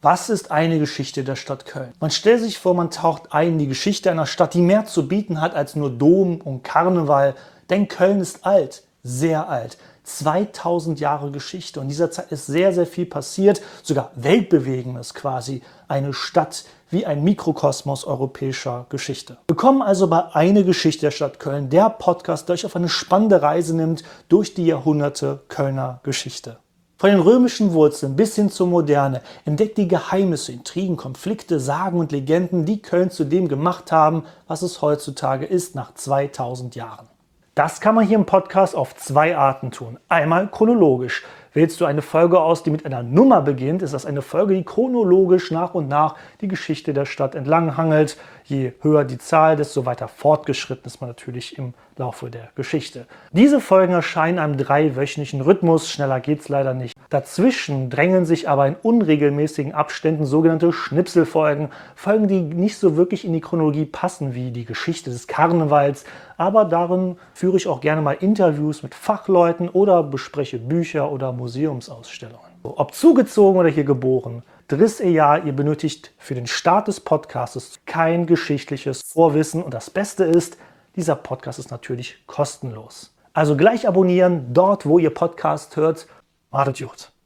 Was ist eine Geschichte der Stadt Köln? Man stellt sich vor, man taucht ein in die Geschichte einer Stadt, die mehr zu bieten hat als nur Dom und Karneval. Denn Köln ist alt, sehr alt. 2000 Jahre Geschichte. Und in dieser Zeit ist sehr, sehr viel passiert. Sogar weltbewegendes quasi. Eine Stadt wie ein Mikrokosmos europäischer Geschichte. Willkommen also bei Eine Geschichte der Stadt Köln, der Podcast, der euch auf eine spannende Reise nimmt durch die Jahrhunderte Kölner Geschichte. Von den römischen Wurzeln bis hin zur Moderne entdeckt die Geheimnisse, Intrigen, Konflikte, Sagen und Legenden, die Köln zu dem gemacht haben, was es heutzutage ist, nach 2000 Jahren. Das kann man hier im Podcast auf zwei Arten tun. Einmal chronologisch. Wählst du eine Folge aus, die mit einer Nummer beginnt, ist das eine Folge, die chronologisch nach und nach die Geschichte der Stadt entlang hangelt. Je höher die Zahl, desto weiter fortgeschritten ist man natürlich im Laufe der Geschichte. Diese Folgen erscheinen in einem 3-wöchentlichen Rhythmus, schneller geht's leider nicht. Dazwischen drängen sich aber in unregelmäßigen Abständen sogenannte Schnipselfolgen, Folgen, die nicht so wirklich in die Chronologie passen wie die Geschichte des Karnevals, aber darin führe ich auch gerne mal Interviews mit Fachleuten oder bespreche Bücher oder Museumsausstellungen. Ob zugezogen oder hier geboren, drittes Jahr, ihr benötigt für den Start des Podcasts kein geschichtliches Vorwissen und das Beste ist, dieser Podcast ist natürlich kostenlos. Also gleich abonnieren, dort wo ihr Podcast hört. Macht's gut.